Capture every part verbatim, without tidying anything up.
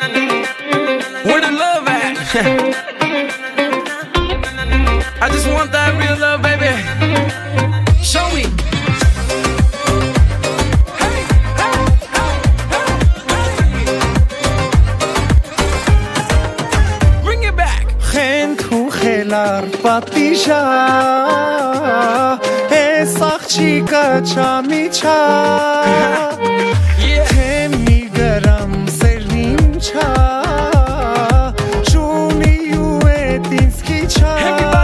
Where the love at? I just want that real love, baby. Show me. Hey, hey, hey, hey, hey. Bring it back. Խենթու խելար պատիշա Ես աղջիկը չամիչա Թե մի գրամ սերն ինչա Չունի ու էտ ինձ քիչա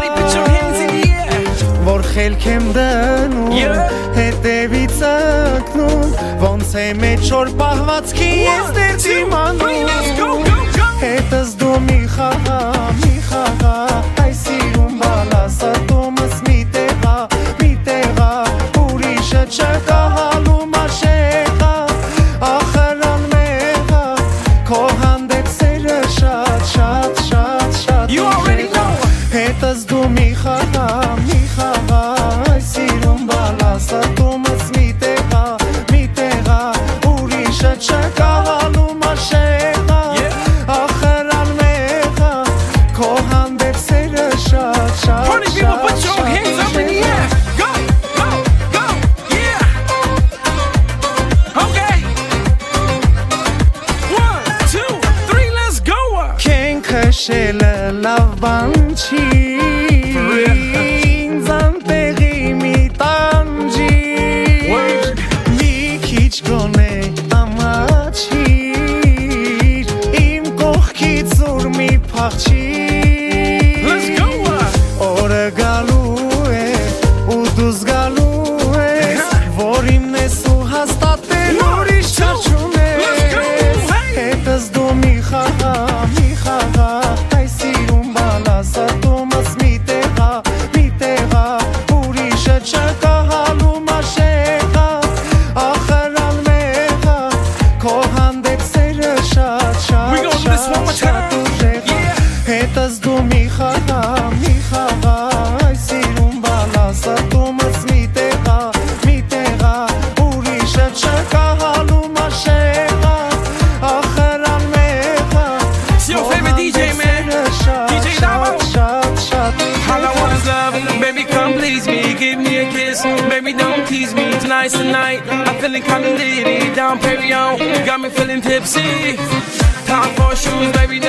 Որ խելք եմ դնում Հետևից ակնում Ոնց է մեջ որ պահվածքի ես դեր դիմանում Հետս դու մի խաղա, մի խաղա Այ սիրում բալասատումս մի տեղա, մի տեղա Ուրիշը չկա հալում աշեղա Ախր անմեղա Քո հանդեպ սերը շատ, շատ, շատ, շատ Հետս դու մի խաղա, մի խաղա Այ սիրում բալասատումս մի տեղա, մի տեղա Ուրիշը չկա հալում աշեղա Ախր անմեղա Քո հանդեպ սերը շատ, շատ, Party people, put your hands up in the air. Go, go, go, yeah. Okay. One, two, three, let's go. Քեն քշելը լավ բան չի Ինձ անտեղի մի տանջի Մի քիչ գոնե ամաչիր Իմ կողքից ուր մի փախչիր Let's go. Օրը գալու է ու դու զգալու ես Որ իմն ես ու հաստատել ուրիշ չաչունես Հետս դու մի խաղա, մի խաղա Այ սիրում բալասատումս մի տեղա, մի տեղա Ուրիշը չկա հալում աշեղա Ախր անմեղա Քո հանդեպ սերը շատ, We շատ, gonna do this one more շատ, time. շատ ուժեղա Հետս դու մի խաղա, մի խաղա Այ սիրում բալասատումս մի տեղա, մի տեղա Ուրիշը չկա հալում աշեղա Ախր անմեղա It's your favorite D J, man. D J Damo. Շատ, շատ All I want is love, baby, come please me. Give me a kiss, baby, don't tease me. Tonight's the night, I'm feeling kinda litty. Down Perignon, got me feeling tipsy. Time for shoes, baby.